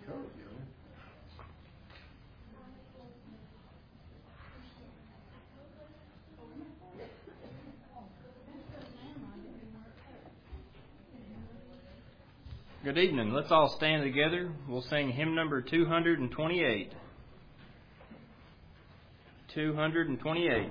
Good evening. Let's all stand together. We'll sing hymn number 228. 228.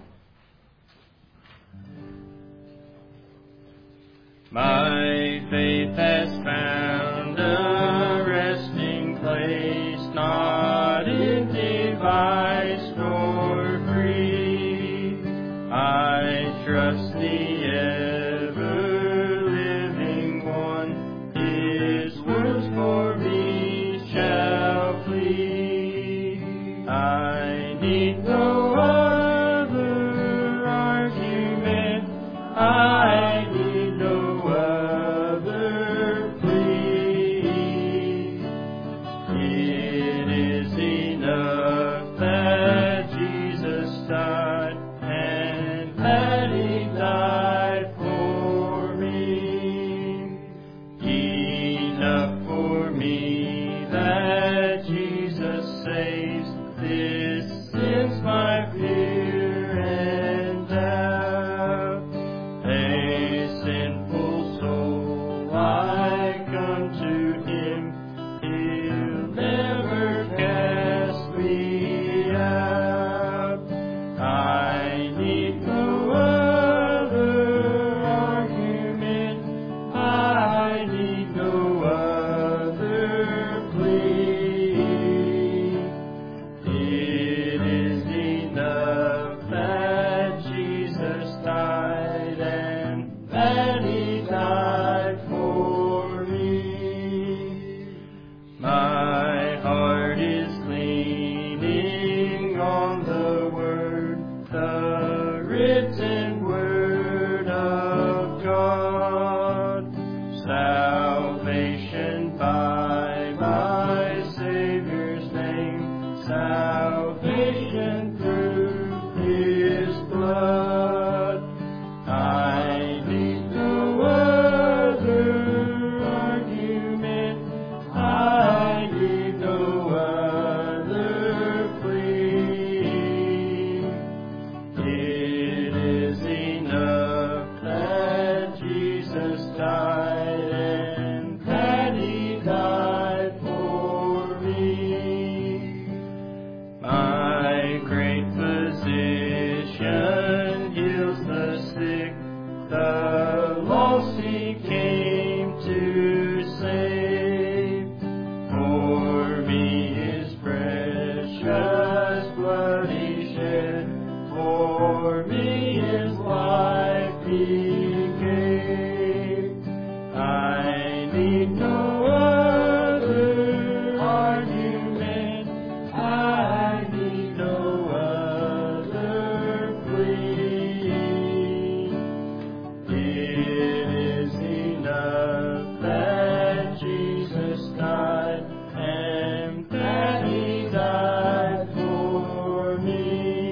My faith has found a resting place, not in device nor free. I trust the ever-living One, His words for me shall plead. I need no other argument, I need no other plea. It is enough that Jesus died, and that He died for me. Enough for me that Jesus saves. This ends my fear and doubt. A sinful soul, I come to Him. He'll never cast me out. I need no other argument, I need no other plea. It is enough that Jesus died, and that He died for me. My heart is leaning on the Word, the written Word of God. Salvation by my Savior's name, salvation through His blood. I need no other argument, I need no other plea. It is enough that Jesus died, and that He died for me. My great physician heals the sick, the lost He came to save. For me His precious blood He shed, for me His life He gave. I need no other argument, I need no other plea. It is enough that Jesus died, and that He died for me.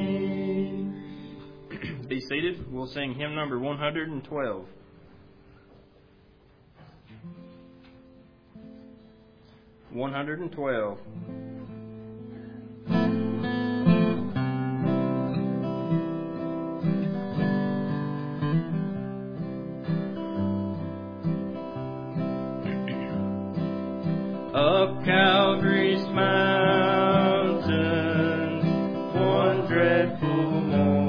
Be seated. We'll sing hymn number 112. 112. Up Calvary's mountain, one dreadful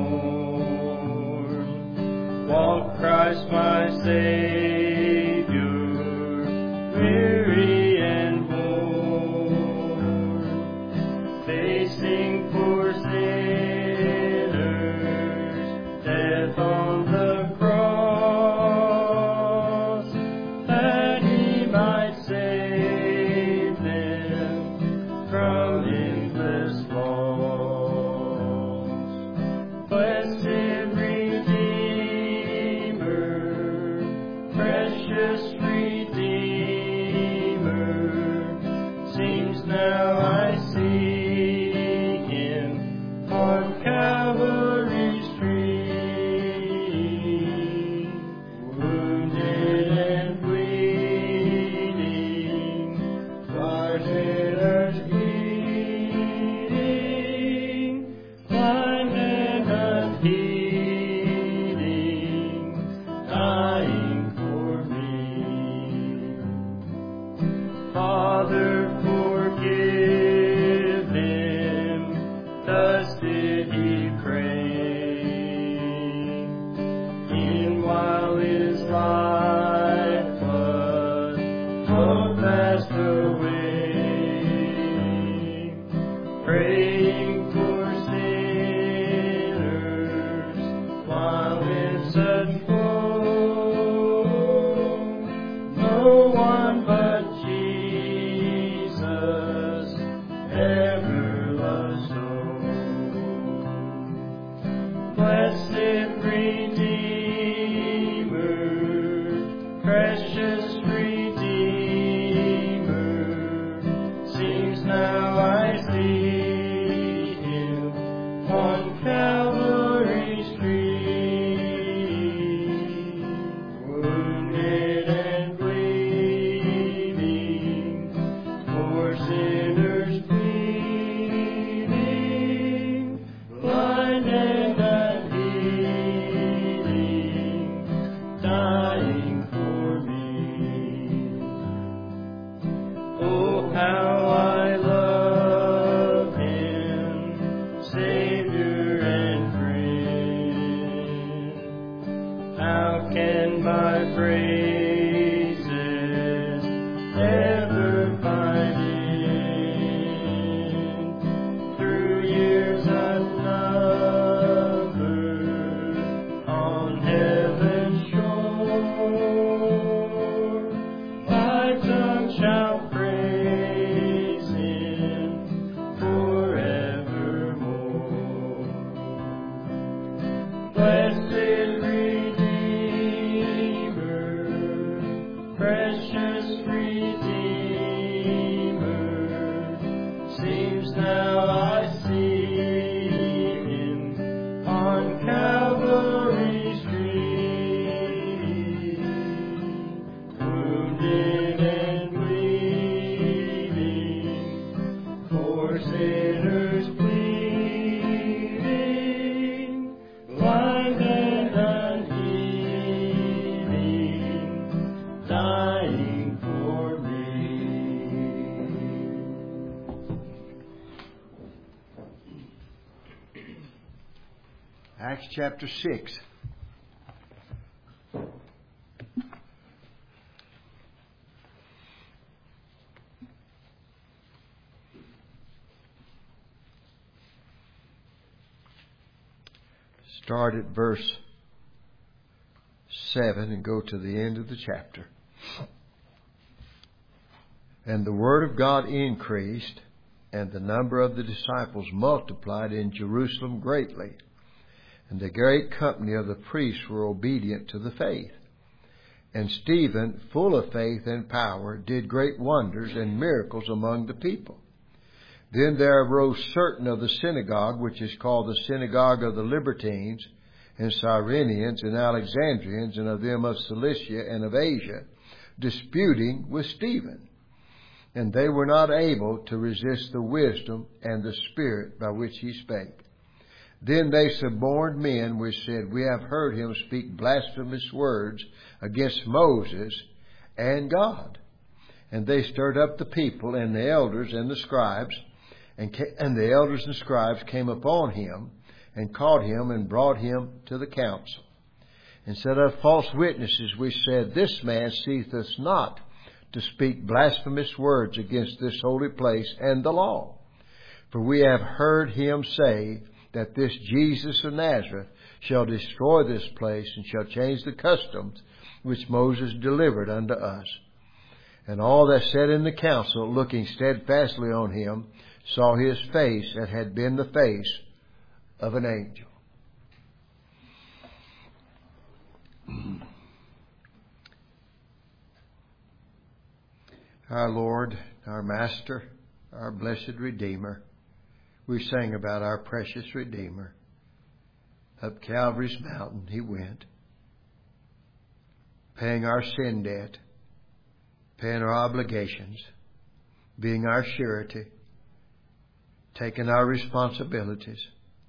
morn, walked Christ my Savior, weary and worn, facing poor sinners, death on the cross, that He might save them. precious Redeemer, seems now I see Him on Calvary's tree, wounded and bleeding, for sinners pleading, blind and unheeding, dying for me. Oh, how I love Him, Savior and friend. How can my praises ever find end? Through years unnumbered on heaven's shore, my tongue shall praise Him forevermore. Blessed Redeemer, precious Redeemer, seems now I see Him on Calvary's tree, wounded and bleeding, for sinners pleading, blind and unheeding, dying for me. Acts chapter 6. Start at verse 7 and go to the end of the chapter. And the word of God increased, and the number of the disciples multiplied in Jerusalem greatly. And the great company of the priests were obedient to the faith. And Stephen, full of faith and power, did great wonders and miracles among the people. Then there arose certain of the synagogue, which is called the synagogue of the Libertines, and Cyrenians, and Alexandrians, and of them of Cilicia and of Asia, disputing with Stephen. And they were not able to resist the wisdom and the spirit by which he spake. Then they suborned men which said, We have heard him speak blasphemous words against Moses and God. And they stirred up the people and the elders and the scribes, and the elders and scribes came upon him and caught him and brought him to the council, and set up false witnesses which said, This man ceaseth us not to speak blasphemous words against this holy place and the law. For we have heard him say that this Jesus of Nazareth shall destroy this place and shall change the customs which Moses delivered unto us. And all that sat in the council, looking steadfastly on him, saw his face that had been the face of an angel. Our Lord, our Master, our blessed Redeemer, we sang about our precious Redeemer. Up Calvary's mountain he went, paying our sin debt, paying our obligations, being our surety, taking our responsibilities,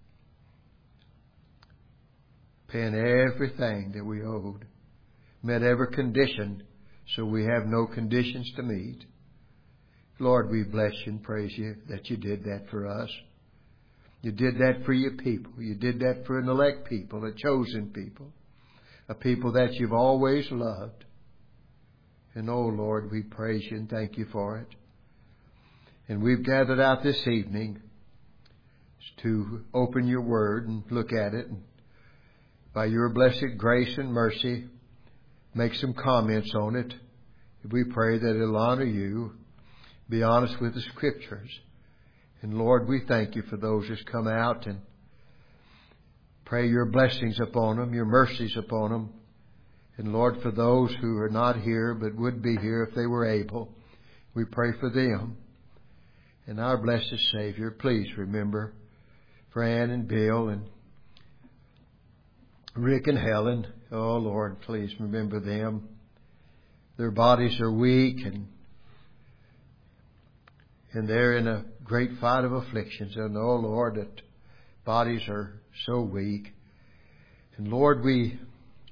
paying everything that we owed, met every condition so we have no conditions to meet. Lord, we bless you and praise you that you did that for us. You did that for your people. You did that for an elect people, a chosen people, a people that you've always loved. And oh Lord, we praise you and thank you for it. And we've gathered out this evening to open your word and look at it. And by your blessed grace and mercy, make some comments on it. We pray that it'll honor you. Be honest with the Scriptures. And Lord, we thank you for those who's come out, and pray your blessings upon them, your mercies upon them. And Lord, for those who are not here but would be here if they were able, we pray for them. And our blessed Savior, please remember Fran and Bill and Rick and Helen. Oh, Lord, please remember them. Their bodies are weak and they're in a great fight of afflictions. And oh, Lord, that bodies are so weak. And Lord, we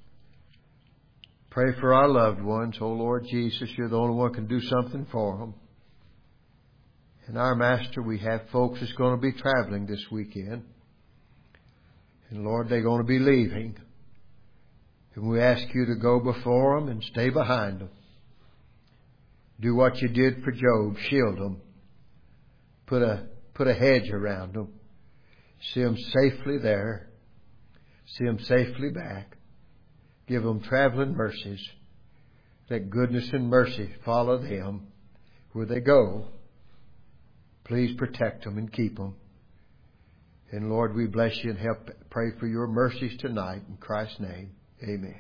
pray for our loved ones. Oh, Lord Jesus, you're the only one who can do something for them. And our Master, we have folks that's going to be traveling this weekend. And Lord, they're going to be leaving. And we ask you to go before them and stay behind them. Do what you did for Job. Shield them. Put a hedge around them. See them safely there. See them safely back. Give them traveling mercies. Let goodness and mercy follow them where they go. Please protect them and keep them. And Lord, we bless you and help pray for your mercies tonight. In Christ's name, amen.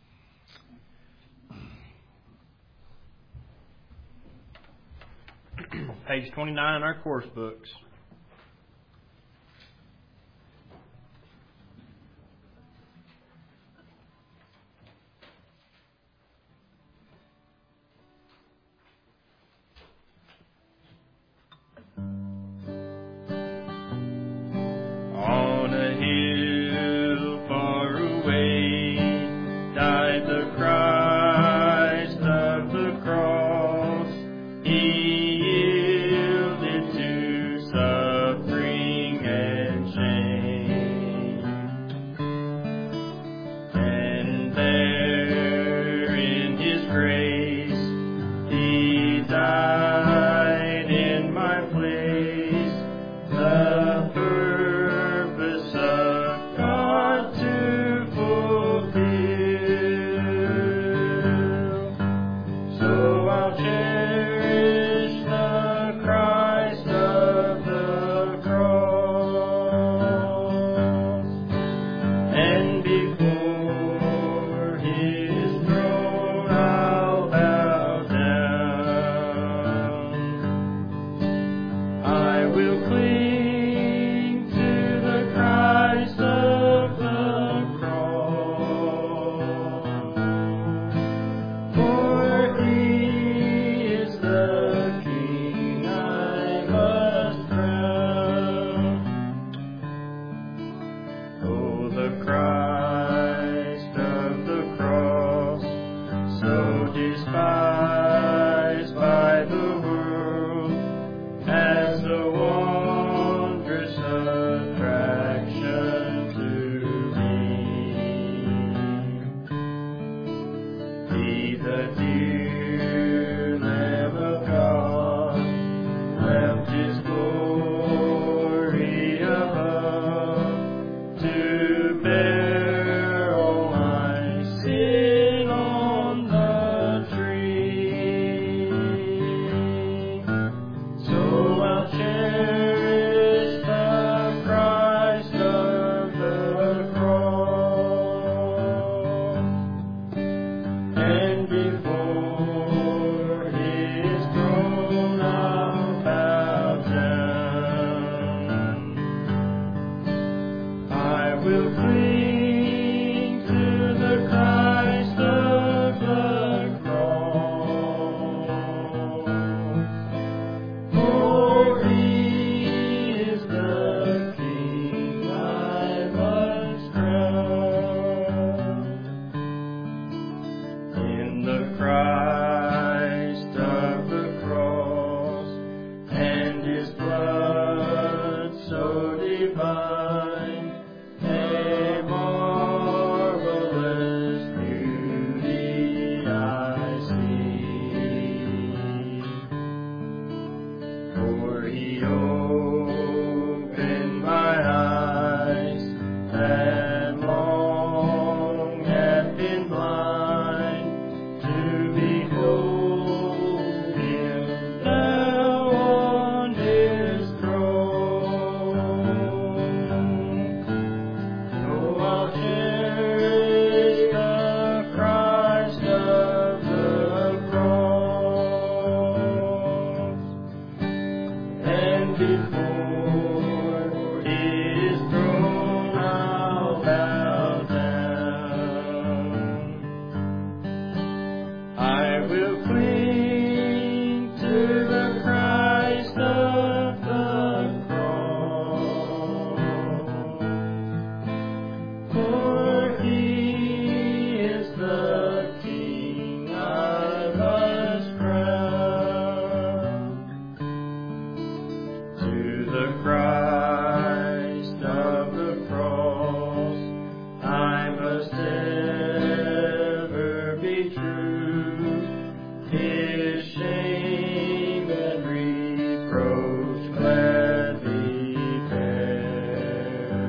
Page 29 in our course books. On a hill far away died the Christ of the cross. He yielded to suffering and shame. And there in His grace He died in my place. The purpose of God to fulfill. So I'll cherish the Christ of the cross, and before His throne I'll bow down. I will cling to the Christ of the cross, for He is the King I must crown. Oh, the Christ of the cross, so despised by the world, as a wondrous attraction to me. He, the dear Lamb of God, left His glory above to bear all my sin on the tree. before His throne I'll bow down. I will cling to the Christ of the cross, for He is the King I must crown. To the Christ of the cross I must ever be true. His shame and reproach gladly bear.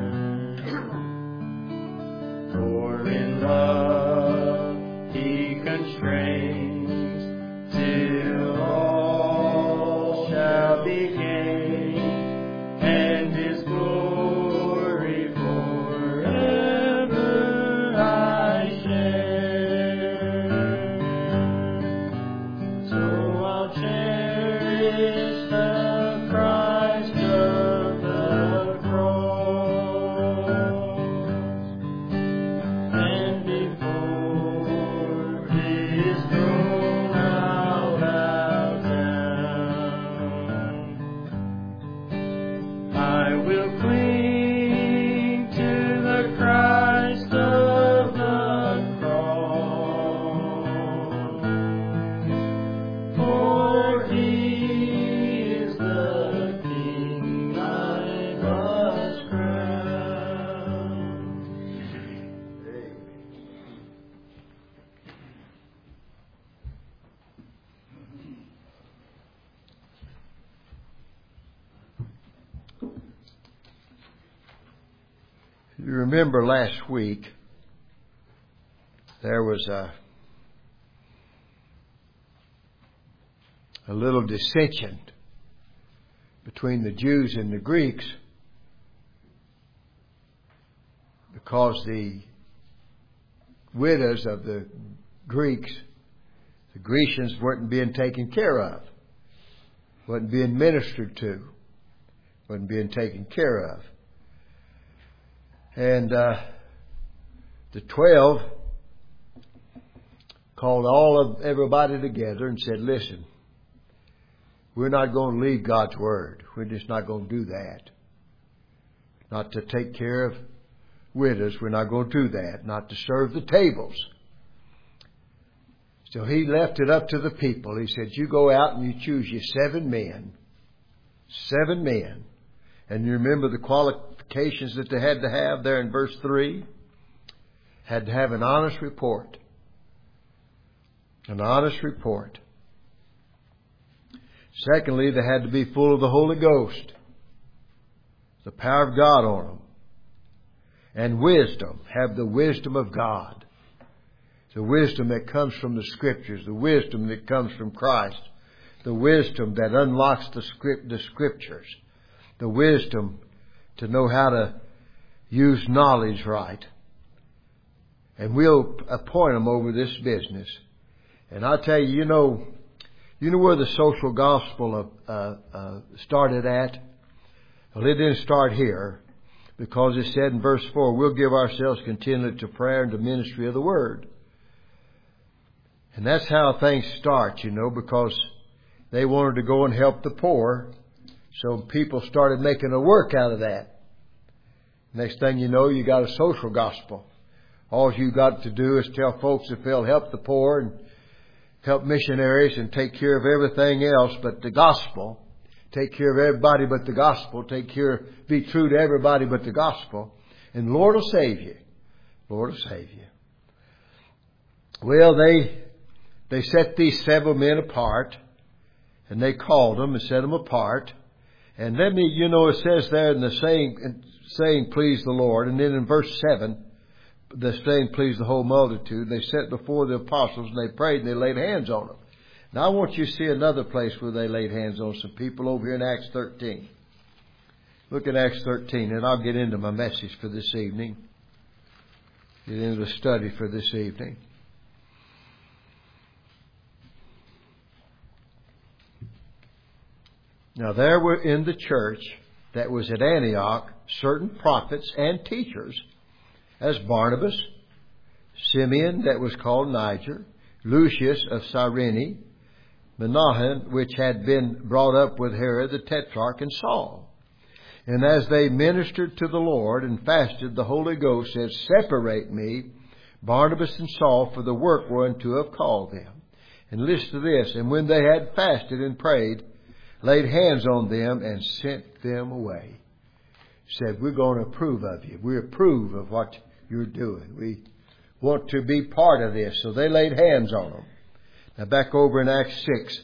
For in love He constrains till all shall be gained, and His glory forever I share. So I'll cherish the Christ of the cross, and before His throne I'll bow down. I will cling to the Christ of the cross, for He is the King I must crown. You remember last week there was a little dissension between the Jews and the Greeks because the widows of the Greeks, the Grecians, weren't being taken care of, wasn't being ministered to, wasn't being taken care of. And the 12 called everybody together and said, listen, we're not going to leave God's Word. We're just not going to do that. Not to take care of widows. We're not going to do that. Not to serve the tables. So He left it up to the people. He said, you go out and you choose you 7 men. 7 men. And you remember the qualifications that they had to have there in verse 3? Had to have an honest report. An honest report. Secondly, they had to be full of the Holy Ghost. The power of God on them. And wisdom. Have the wisdom of God. The wisdom that comes from the Scriptures. The wisdom that comes from Christ. The wisdom that unlocks the Scriptures. The wisdom to know how to use knowledge right. And we'll appoint them over this business. And I'll tell you, you know where the social gospel started at? Well, it didn't start here, because it said in verse 4, we'll give ourselves continually to prayer and to ministry of the Word. And that's how things start, because they wanted to go and help the poor. So people started making a work out of that. Next thing you know, you got a social gospel. All you got to do is tell folks if they'll help the poor and help missionaries and take care of everything else but the gospel. Take care of everybody but the gospel. Be true to everybody but the gospel. And the Lord will save you. Lord will save you. Well, they set these 7 men apart. And they called them and set them apart. And then, it says there in the saying pleased the Lord. And then in verse 7, the saying pleased the whole multitude. They set before the apostles and they prayed and they laid hands on them. Now I want you to see another place where they laid hands on some people over here in Acts 13. Look at Acts 13 and I'll get into my message for this evening. Get into the study for this evening. Now there were in the church that was at Antioch certain prophets and teachers, as Barnabas, Simeon that was called Niger, Lucius of Cyrene, Manahen, which had been brought up with Herod the Tetrarch, and Saul. And as they ministered to the Lord and fasted, the Holy Ghost said, Separate me, Barnabas and Saul, for the work whereunto I have called them. And listen to this. And when they had fasted and prayed, laid hands on them and sent them away. Said, we're going to approve of you. We approve of what you're doing. We want to be part of this. So they laid hands on them. Now back over in Acts 6.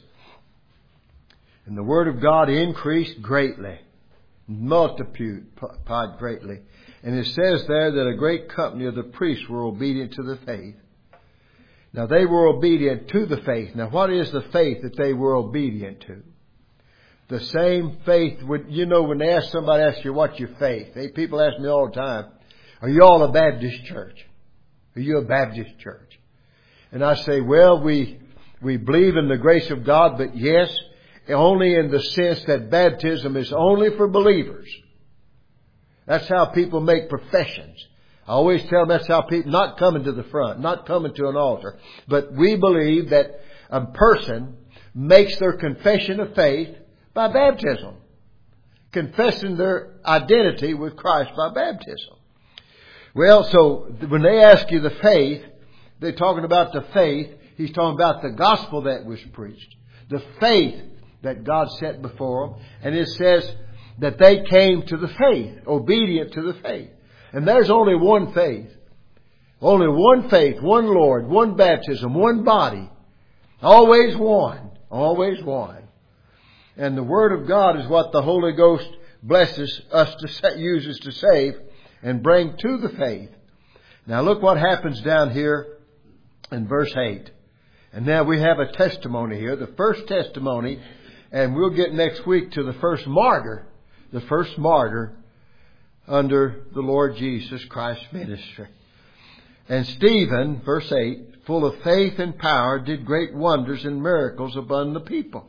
And the Word of God increased greatly, multiplied greatly. And it says there that a great company of the priests were obedient to the faith. Now they were obedient to the faith. Now what is the faith that they were obedient to? The same faith, when they ask somebody, ask you, what's your faith? People ask me all the time, are you all a Baptist church? Are you a Baptist church? And I say, well, we believe in the grace of God, but yes, only in the sense that baptism is only for believers. That's how people make professions. I always tell them that's how people, not coming to the front, not coming to an altar. But we believe that a person makes their confession of faith by baptism. Confessing their identity with Christ by baptism. Well, so when they ask you the faith, they're talking about the faith. He's talking about the gospel that was preached. The faith that God set before them. And it says that they came to the faith, obedient to the faith. And there's only one faith. Only one faith, one Lord, one baptism, one body. Always one. Always one. And the Word of God is what the Holy Ghost blesses us to uses to save and bring to the faith. Now look what happens down here in verse 8. And now we have a testimony here. The first testimony, and we'll get next week to the first martyr. The first martyr under the Lord Jesus Christ's ministry. And Stephen, verse 8, full of faith and power, did great wonders and miracles among the people.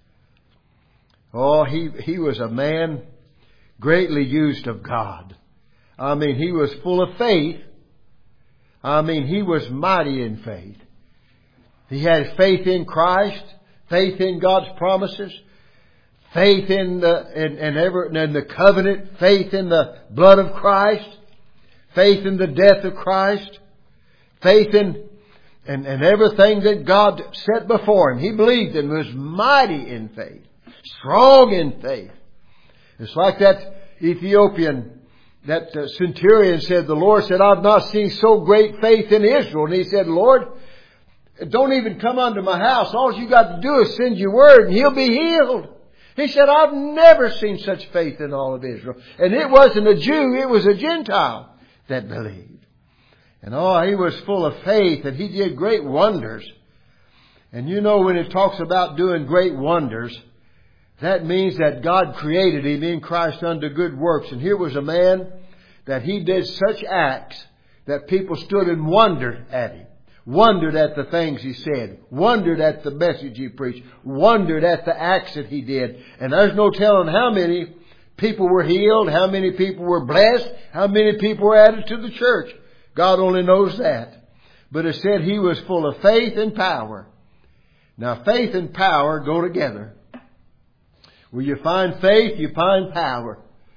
Oh, he was a man greatly used of God. I mean, he was full of faith. I mean, he was mighty in faith. He had faith in Christ, faith in God's promises, faith in the covenant, faith in the blood of Christ, faith in the death of Christ, faith in everything that God set before him. He believed and was mighty in faith. Strong in faith. It's like that Ethiopian, that centurion said, the Lord said, I've not seen so great faith in Israel. And he said, Lord, don't even come unto my house. All you got to do is send your word and he'll be healed. He said, I've never seen such faith in all of Israel. And it wasn't a Jew, it was a Gentile that believed. And he was full of faith and he did great wonders. And when it talks about doing great wonders, that means that God created him in Christ unto good works. And here was a man that he did such acts that people stood and wondered at him. Wondered at the things he said. Wondered at the message he preached. Wondered at the acts that he did. And there's no telling how many people were healed, how many people were blessed, how many people were added to the church. God only knows that. But it said he was full of faith and power. Now faith and power go together. Where you find faith, you find power.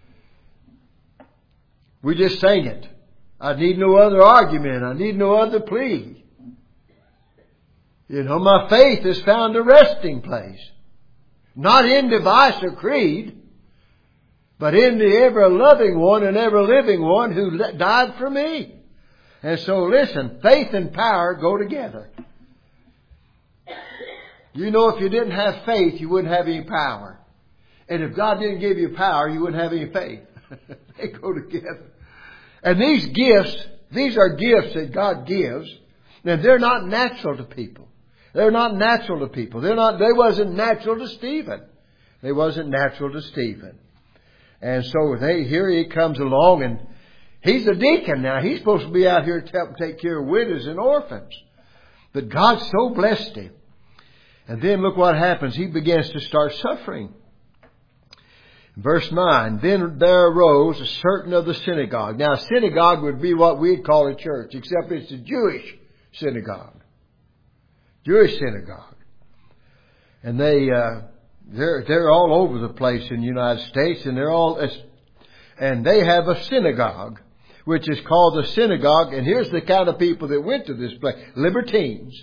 We just sang it. I need no other argument. I need no other plea. My faith has found a resting place. Not in device or creed, but in the ever-loving one and ever-living one who died for me. And so listen, faith and power go together. If you didn't have faith, you wouldn't have any power. And if God didn't give you power, you wouldn't have any faith. They go together. And these are gifts that God gives. And they're not natural to people. They're not natural to people. They wasn't natural to Stephen. They wasn't natural to Stephen. And so here he comes along and he's a deacon now. He's supposed to be out here to help take care of widows and orphans. But God so blessed him. And then look what happens. He begins to start suffering. Verse 9, then there arose a certain of the synagogue. Now, a synagogue would be what we'd call a church, except it's a Jewish synagogue. Jewish synagogue. And they're all over the place in the United States, and they have a synagogue, which is called the synagogue. And here's the kind of people that went to this place. Libertines.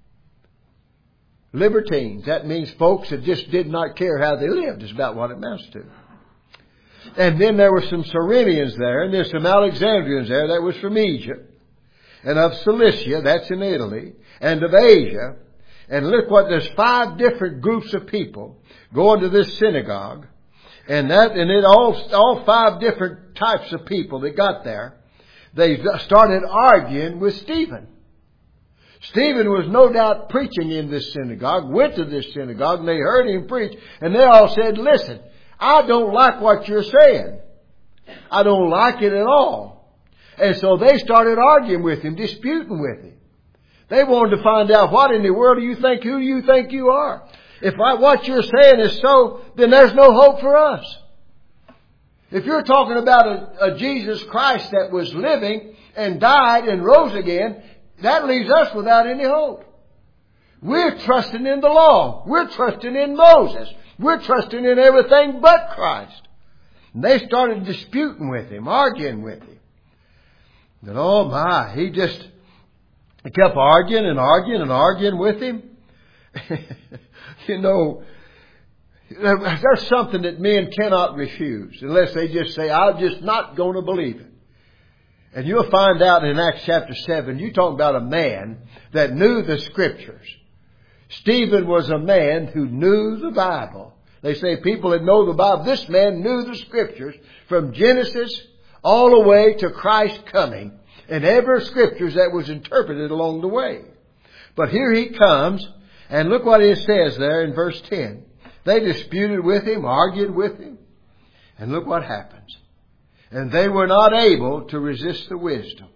Libertines. That means folks that just did not care how they lived, is about what it amounts to. And then there were some Cyrenians there, and there's some Alexandrians there. That was from Egypt. And of Cilicia, that's in Italy, and of Asia. And look what, there's 5 different groups of people going to this synagogue. And all 5 different types of people that got there, they started arguing with Stephen. Stephen was no doubt preaching in this synagogue, went to this synagogue, and they heard him preach, and they all said, listen, I don't like what you're saying. I don't like it at all. And so they started arguing with him, disputing with him. They wanted to find out, what in the world who you think you are? If what you're saying is so, then there's no hope for us. If you're talking about a Jesus Christ that was living and died and rose again, that leaves us without any hope. We're trusting in the law. We're trusting in Moses. We're trusting in everything but Christ. And they started disputing with him, arguing with him. And oh my, he kept arguing and arguing and arguing with him. You know, there's something that men cannot refuse unless they just say, I'm just not going to believe it. And you'll find out in Acts chapter 7, you talk about a man that knew the Scriptures. Stephen was a man who knew the Bible. They say people that know the Bible. This man knew the Scriptures from Genesis all the way to Christ's coming. And every Scriptures that was interpreted along the way. But here he comes, and look what it says there in verse 10. They disputed with him, argued with him, and look what happens. And they were not able to resist the wisdom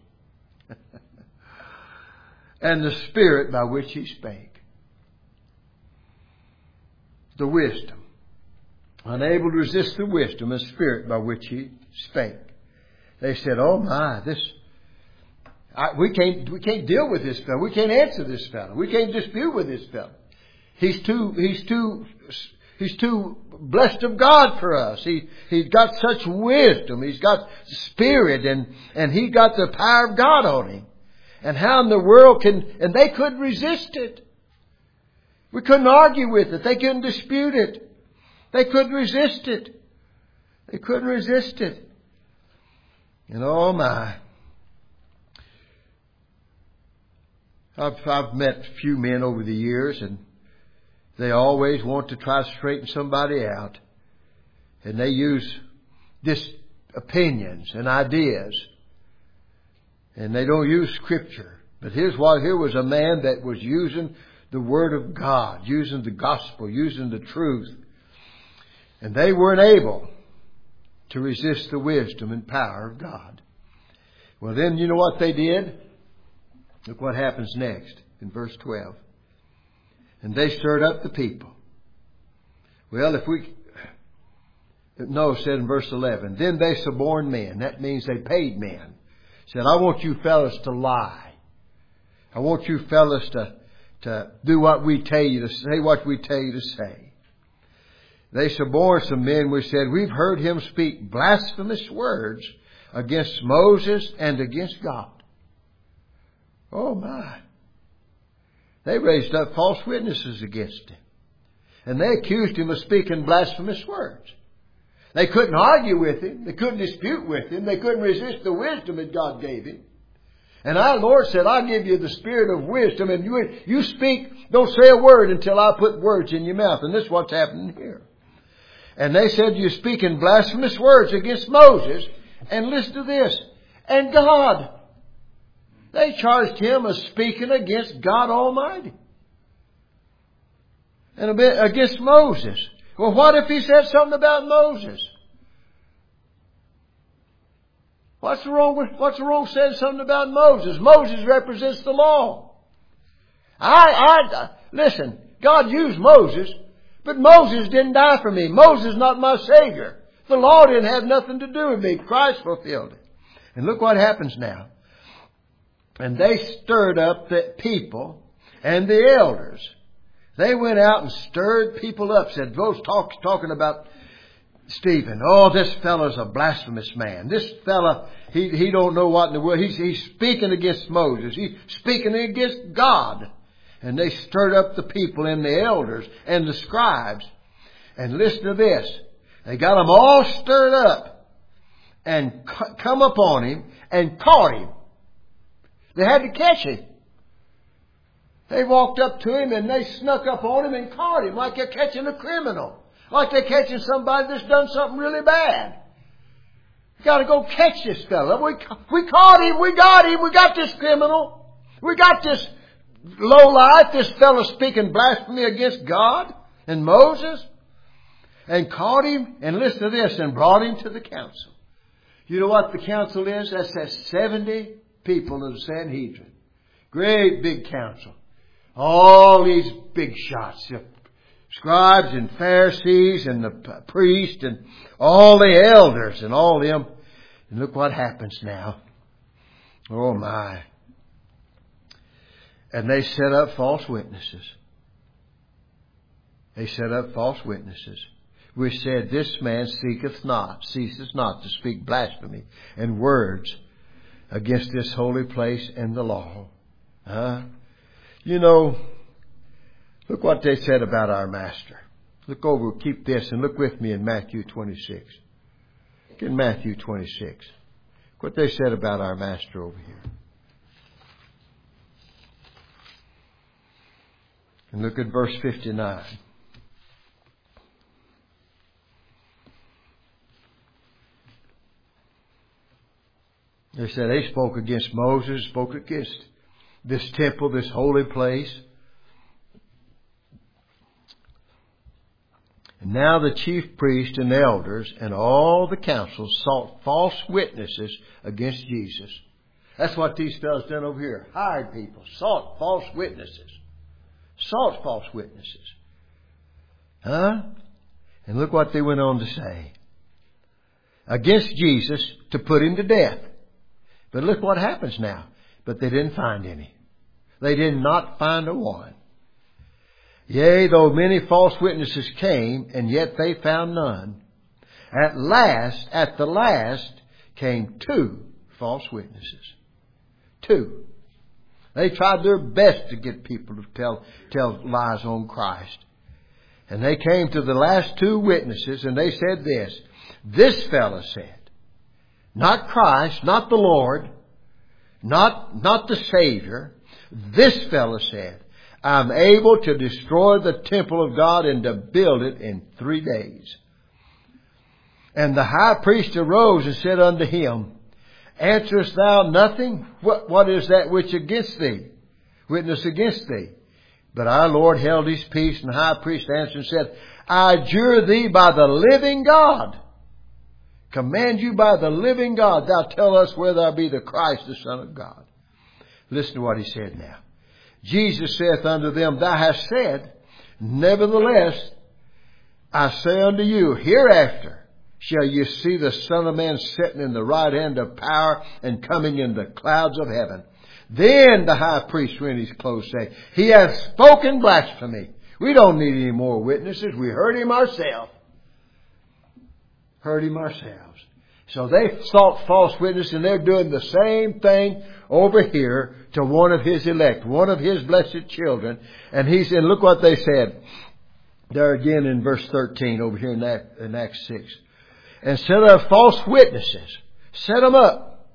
and the Spirit by which he spake. The wisdom. Unable to resist the wisdom and Spirit by which he spake. They said, oh my, we can't deal with this fellow. We can't answer this fellow. We can't dispute with this fellow. He's too blessed of God for us. He's got such wisdom. He's got Spirit, and he got the power of God on him. And how in the world and they couldn't resist it. We couldn't argue with it. They couldn't dispute it. They couldn't resist it. They couldn't resist it. And oh my. I've met a few men over the years, and they always want to try to straighten somebody out. And they use just opinions and ideas. And they don't use Scripture. But here was a man that was using the Word of God, using the gospel, using the truth. And they weren't able to resist the wisdom and power of God. Well, then you know what they did? Look what happens next in verse 12. And they stirred up the people. Well, it said in verse 11, then they suborned men. That means they paid men. Said, I want you fellas to lie. I want you fellas to do what we tell you to say, what we tell you to say. They suborned some men which said, we've heard him speak blasphemous words against Moses and against God. Oh my. They raised up false witnesses against him. And they accused him of speaking blasphemous words. They couldn't argue with him. They couldn't dispute with him. They couldn't resist the wisdom that God gave him. And our Lord said, I'll give you the spirit of wisdom, and you speak, don't say a word until I put words in your mouth. And this is what's happening here. And they said, you're speaking blasphemous words against Moses. And listen to this. And God. They charged him of speaking against God Almighty. And against Moses. Well, what if he said something about Moses? What's wrong saying something about Moses? Moses represents the law. Listen, God used Moses, but Moses didn't die for me. Moses is not my Savior. The law didn't have nothing to do with me. Christ fulfilled it. And look what happens now. And they stirred up the people and the elders. They went out and stirred people up. Said, those talking about Stephen. Oh, this fellow's a blasphemous man. This fella, he don't know what in the world. He's speaking against Moses. He's speaking against God. And they stirred up the people and the elders and the scribes. And listen to this. They got them all stirred up and come upon him and caught him. They had to catch him. They walked up to him and they snuck up on him and caught him like they're catching a criminal. Like they're catching somebody that's done something really bad. You got to go catch this fellow. We caught him. We got him. We got this criminal. We got this lowlife. This fellow speaking blasphemy against God and Moses. And caught him, and listen to this, and brought him to the council. You know what the council is? That's that 70 people of the Sanhedrin. Great big council. All these big shots. The scribes and Pharisees and the priests and all the elders and all them. And look what happens now. Oh my. And they set up false witnesses. They set up false witnesses. Which said, this man ceases not to speak blasphemy and words against this holy place and the law. You know, look what they said about our master. Look over, keep this, and look with me in Matthew 26. Look in Matthew 26. Look what they said about our master over here. And look at verse 59. They said they spoke against Moses, spoke against this temple, this holy place. And now the chief priest and elders and all the council sought false witnesses against Jesus. That's what these fellows done over here. Hired people, sought false witnesses. Sought false witnesses. And look what they went on to say. Against Jesus to put him to death. But look what happens now. But they didn't find any. They did not find a one. Yea, though many false witnesses came, and yet they found none. At the last, came 2 false witnesses. 2. They tried their best to get people to tell lies on Christ. And they came to the last 2 witnesses, and they said this. This fellow said, not Christ, not the Lord, not the Savior. This fellow said, I'm able to destroy the temple of God and to build it in 3 days. And the high priest arose and said unto him, answerest thou nothing? What is that which against thee? Witness against thee. But our Lord held his peace, and the high priest answered and said, I adjure thee by the living God. Command you by the living God, thou tell us whether thou be the Christ, the Son of God. Listen to what he said now. Jesus saith unto them, thou hast said, nevertheless, I say unto you, hereafter shall you see the Son of Man sitting in the right hand of power and coming in the clouds of heaven. Then the high priest rent his clothes, saying, he hath spoken blasphemy. We don't need any more witnesses. We heard him ourselves. Heard him ourselves. So they sought false witness, and they're doing the same thing over here to one of his elect, one of his blessed children. And look what they said there again in verse 13 over here in Acts 6. And set up false witnesses. Set them up.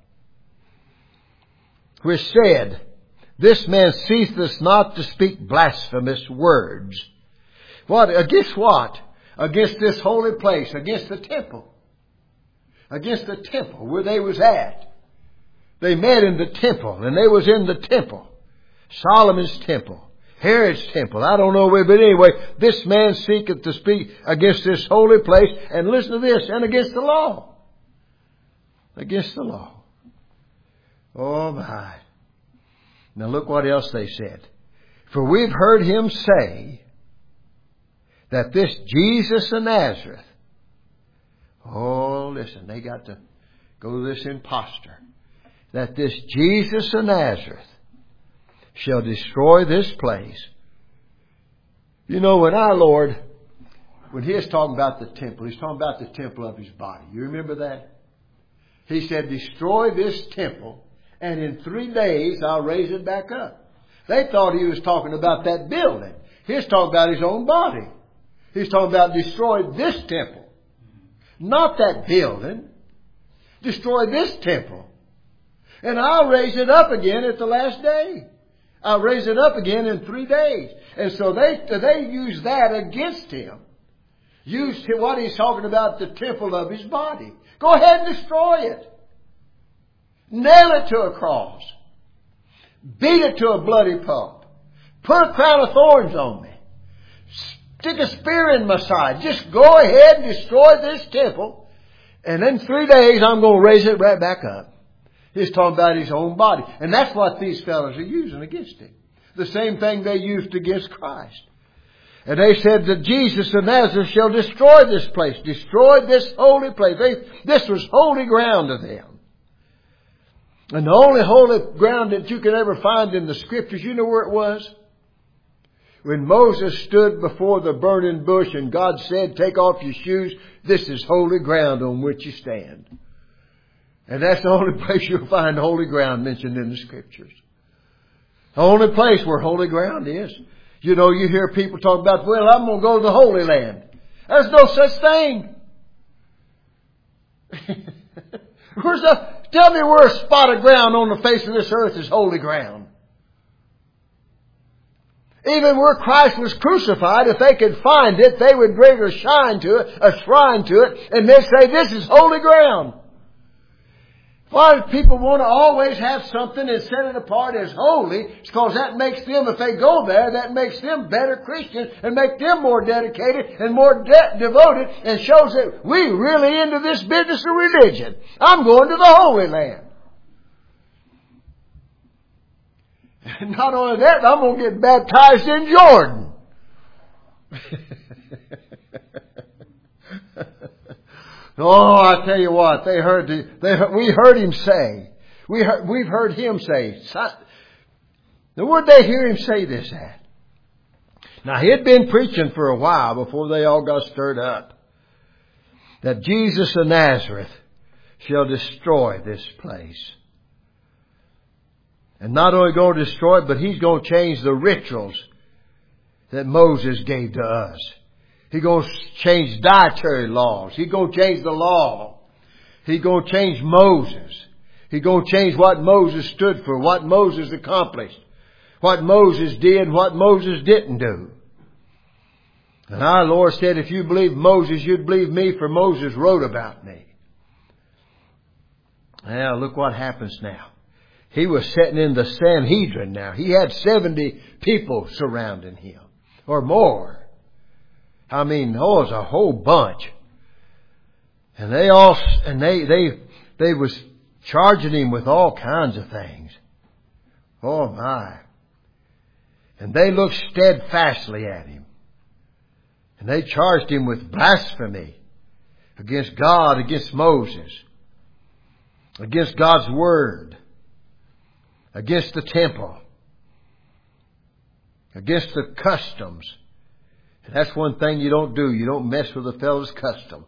Which said, this man ceaseth not to speak blasphemous words. What? Against what? Against this holy place, against the temple. Against the temple where they was at. They met in the temple, and they was in the temple. Solomon's temple. Herod's temple. I don't know where, but anyway, this man seeketh to speak against this holy place, and listen to this, and against the law. Against the law. Oh my. Now look what else they said. For we've heard him say that this Jesus of Nazareth, Oh, listen, they got to go to this impostor. That this Jesus of Nazareth shall destroy this place. You know, when our Lord, when He is talking about the temple, He's talking about the temple of His body. You remember that? He said, destroy this temple, and in 3 days I'll raise it back up. They thought He was talking about that building. He's talking about His own body. He's talking about destroy this temple. Not that building. Destroy this temple. And I'll raise it up again at the last day. I'll raise it up again in 3 days. And so they used that against Him. Used what He's talking about, the temple of His body. Go ahead and destroy it. Nail it to a cross. Beat it to a bloody pulp. Put a crown of thorns on me. Stick a spear in my side. Just go ahead and destroy this temple. And in 3 days I'm going to raise it right back up. He's talking about His own body. And that's what these fellows are using against Him. The same thing they used against Christ. And they said that Jesus of Nazareth shall destroy this place. Destroy this holy place. This was holy ground to them. And the only holy ground that you could ever find in the Scriptures, you know where it was? When Moses stood before the burning bush and God said, take off your shoes. This is holy ground on which you stand. And that's the only place you'll find holy ground mentioned in the Scriptures. The only place where holy ground is. You know, you hear people talk about, well, I'm going to go to the Holy Land. There's no such thing. Tell me where a spot of ground on the face of this earth is holy ground. Even where Christ was crucified, if they could find it, they would bring a shrine to it, and they'd say, this is holy ground. Why do people want to always have something and set it apart as holy? It's because that makes them, if they go there, that makes them better Christians and make them more dedicated and more devoted, and shows that we really into this business of religion. I'm going to the Holy Land. And not only that, I'm going to get baptized in Jordan. Oh, I tell you what, we heard him say. We've heard him say. Now, where'd they hear him say this at? Now, he had been preaching for a while before they all got stirred up. That Jesus of Nazareth shall destroy this place. And not only going to destroy it, but He's going to change the rituals that Moses gave to us. He's going to change dietary laws. He's going to change the law. He's going to change Moses. He's going to change what Moses stood for, what Moses accomplished, what Moses did, what Moses didn't do. And our Lord said, if you believe Moses, you'd believe me, for Moses wrote about me. Now, look what happens now. He was sitting in the Sanhedrin now. He had 70 people surrounding him, or more. I mean, it was a whole bunch. And they was charging him with all kinds of things. Oh my. And they looked steadfastly at him. And they charged him with blasphemy against God, against Moses, against God's Word, against the temple, against the customs. And that's one thing you don't do. You don't mess with a fellow's custom.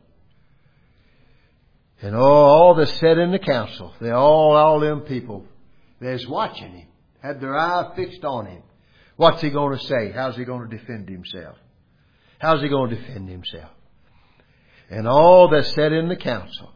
And all that's said in the council, all them people, they was watching him, had their eye fixed on him. What's he going to say? How's he going to defend himself? How's he going to defend himself? And all that's said in the council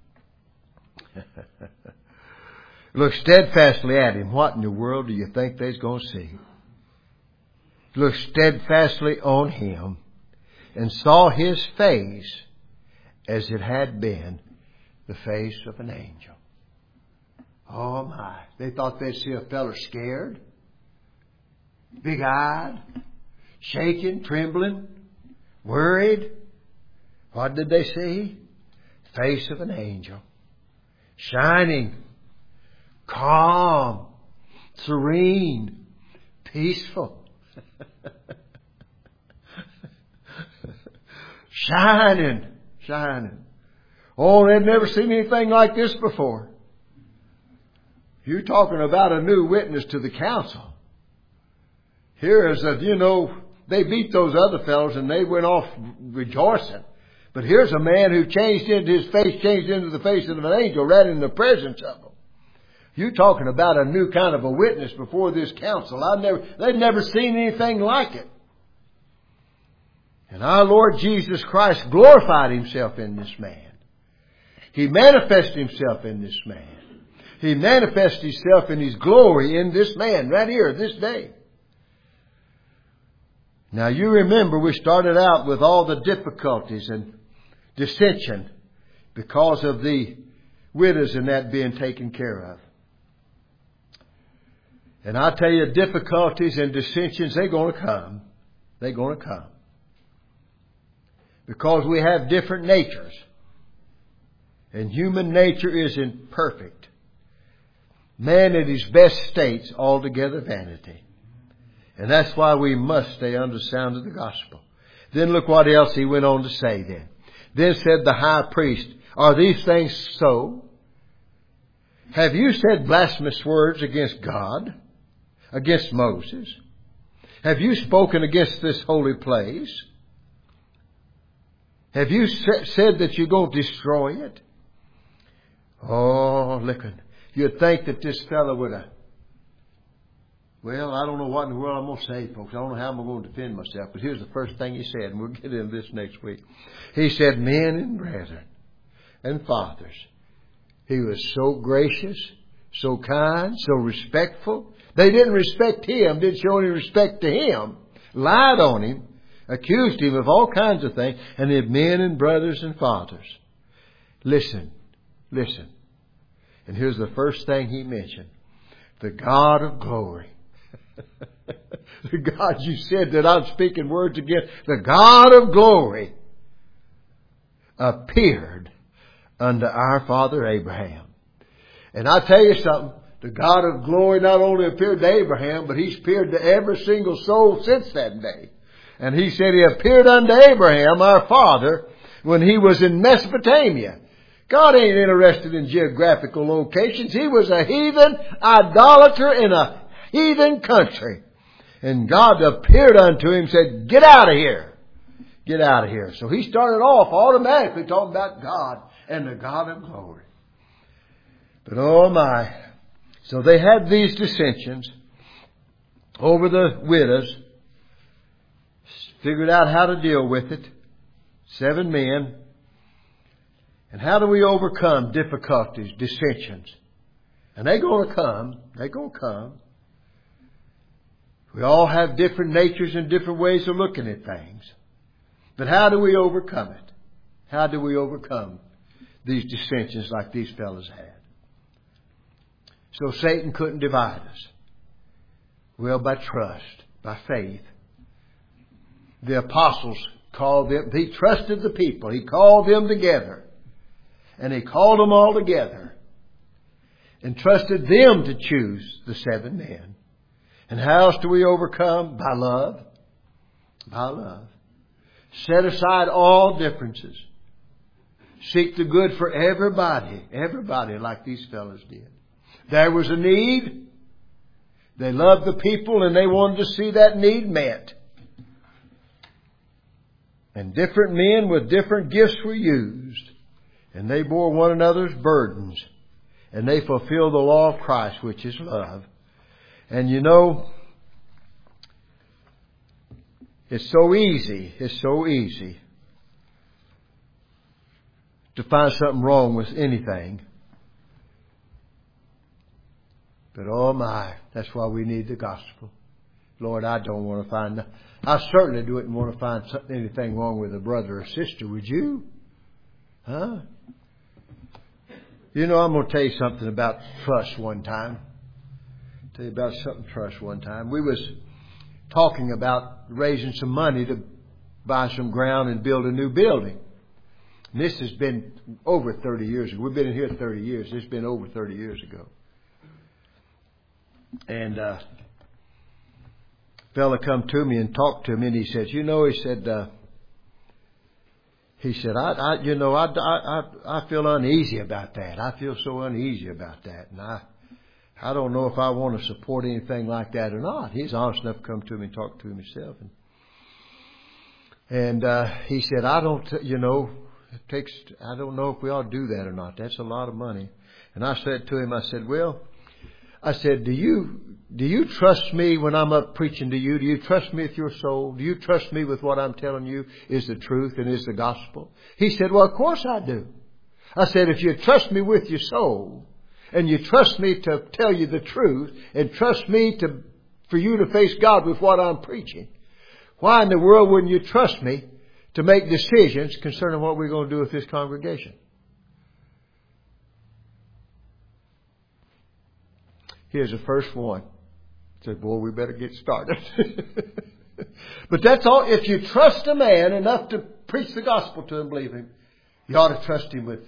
looked steadfastly at him. What in the world do you think they's going to see? Looked steadfastly on him and saw his face as it had been the face of an angel. Oh my. They thought they'd see a feller scared, big-eyed, shaking, trembling, worried. What did they see? Face of an angel. Shining, calm, serene, peaceful. Shining. Oh, they'd never seen anything like this before. You're talking about a new witness to the council. Here is that, they beat those other fellows and they went off rejoicing. But here's a man who changed into the face of an angel right in the presence of them. You're talking about a new kind of a witness before this council. They'd never seen anything like it. And our Lord Jesus Christ glorified Himself in this man. He manifested Himself in this man. He manifested Himself in His glory in this man right here, this day. Now you remember we started out with all the difficulties and dissension because of the widows and that being taken care of. And I tell you, difficulties and dissensions, they're going to come. They're going to come. Because we have different natures. And human nature isn't perfect. Man at his best state's altogether vanity. And that's why we must stay under the sound of the gospel. Then look what else he went on to say then. Then said the high priest, are these things so? Have you said blasphemous words against God? Against Moses? Have you spoken against this holy place? Have you said that you're going to destroy it? Oh, look, you'd think that this fellow would have... Well, I don't know what in the world I'm going to say, folks. I don't know how I'm going to defend myself. But here's the first thing he said, and we'll get into this next week. He said, men and brethren and fathers. He was so gracious, so kind, so respectful. They didn't respect him, didn't show any respect to him, lied on him, accused him of all kinds of things, and they had men and brothers and fathers. Listen. And here's the first thing he mentioned. The God of glory. The God you said that I'm speaking words against. The God of glory appeared unto our father Abraham. And I tell you something. The God of glory not only appeared to Abraham, but He's appeared to every single soul since that day. And He said He appeared unto Abraham, our father, when he was in Mesopotamia. God ain't interested in geographical locations. He was a heathen idolater in a heathen country. And God appeared unto him and said, get out of here. Get out of here. So he started off automatically talking about God and the God of glory. But oh my. So they had these dissensions over the widows. Figured out how to deal with it. 7 men. And how do we overcome difficulties, dissensions? And they're going to come. They're going to come. We all have different natures and different ways of looking at things. But how do we overcome it? How do we overcome these dissensions like these fellows had? So Satan couldn't divide us. Well, by trust, by faith. The apostles called them, he trusted the people. He called them together. And he called them all together. And trusted them to choose the 7 men. And how else do we overcome? By love. By love. Set aside all differences. Seek the good for everybody. Everybody like these fellows did. There was a need. They loved the people and they wanted to see that need met. And different men with different gifts were used. And they bore one another's burdens. And they fulfilled the law of Christ, which is love. And you know, it's so easy to find something wrong with anything. But oh my, that's why we need the gospel. Lord, I don't want to find, I certainly wouldn't want to find anything wrong with a brother or sister, would you? Huh? You know, I'm going to tell you something about trust one time. Tell you about something trust one time. We was talking about raising some money to buy some ground and build a new building. And this has been over 30 years ago. We've been in here 30 years. This has been over 30 years ago. And a fella come to me and talked to me, and he said, he said, I feel uneasy about that. I feel so uneasy about that. And I don't know if I want to support anything like that or not. He's honest enough to come to me and talk to him himself. And he said, I don't know if we ought to do that or not. That's a lot of money. And I said to him, do you trust me when I'm up preaching to you? Do you trust me with your soul? Do you trust me with what I'm telling you is the truth and is the gospel? He said, well, of course I do. I said, if you trust me with your soul and you trust me to tell you the truth and trust me for you to face God with what I'm preaching, why in the world wouldn't you trust me to make decisions concerning what we're going to do with this congregation? Here's the first one. Said, boy, we better get started. But that's all. If you trust a man enough to preach the gospel to him, believe him, you ought to trust him with